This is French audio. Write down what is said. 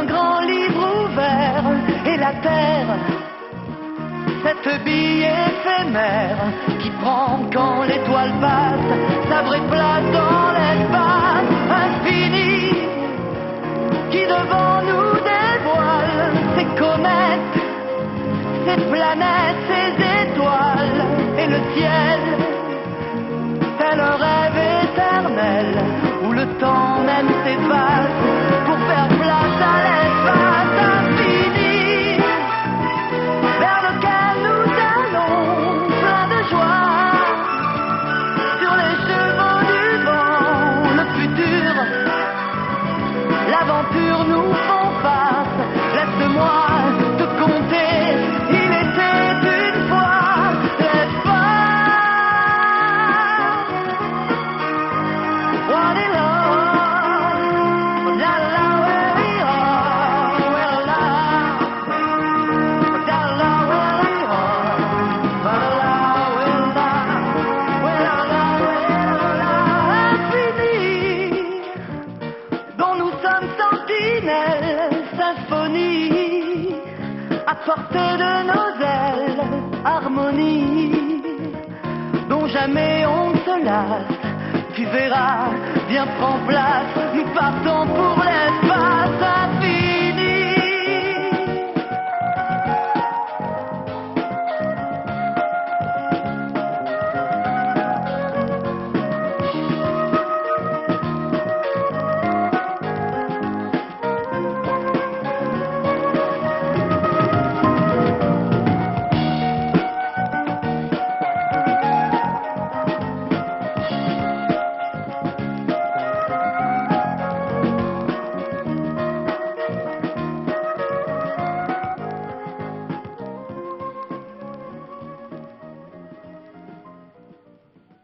grand livre ouvert et la terre, cette bille éphémère qui prend quand l'étoile passe sa vraie place dans l'espace infini, qui devant nous dévoile ses comètes, ses planètes, ses étoiles et le ciel, tel un rêve éternel où le temps même s'efface pour faire place à l'espace infini vers lequel nous allons plein de joie sur les chevaux du vent. Le futur, l'aventure nous font face. Laisse-moi te conter, il était une fois l'espace. What is love? La la where we are, well la, la la where we are, well la, infini, dont nous sommes sentinelles, symphonie, à portée de nos ailes, harmonie, dont jamais on ne se lasse. Tu verras, viens prends place, nous partons pour l'espace.